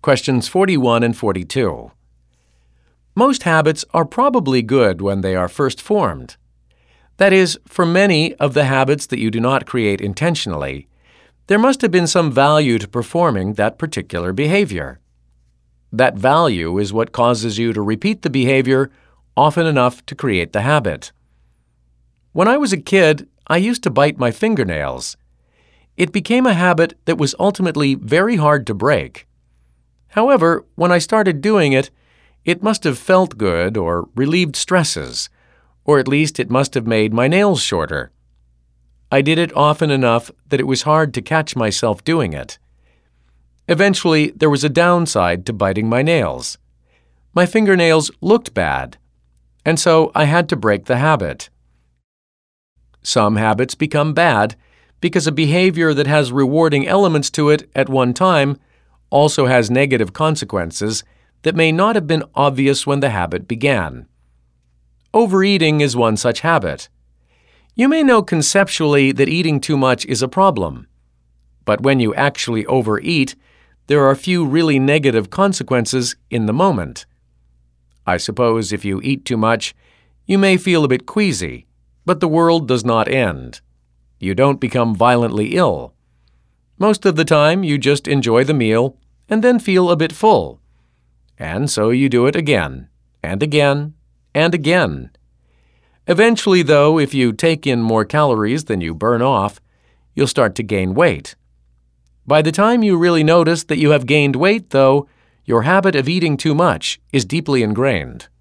Questions 41 and 42. Most habits are probably good when they are first formed. That is, for many of the habits that you do not create intentionally, there must have been some value to performing that particular behavior. That value is what causes you to repeat the behavior often enough to create the habit. When I was a kid, I used to bite my fingernails. It became a habit that was ultimately very hard to break. However, when I started doing it, it must have felt good or relieved stresses, or at least it must have made my nails shorter. I did it often enough that it was hard to catch myself doing it. Eventually, there was a downside to biting my nails. My fingernails looked bad, and so I had to break the habit. Some habits become bad because a behavior that has rewarding elements to it at one time also has negative consequences that may not have been obvious when the habit began. Overeating is one such habit. You may know conceptually that eating too much is a problem, but when you actually overeat, there are few really negative consequences in the moment. I suppose if you eat too much, you may feel a bit queasy, but the world does not end. You don't become violently ill. Most of the time, you just enjoy the meal and then feel a bit full. And so you do it again, and again, and again. Eventually, though, if you take in more calories than you burn off, you'll start to gain weight. By the time you really notice that you have gained weight, though, your habit of eating too much is deeply ingrained.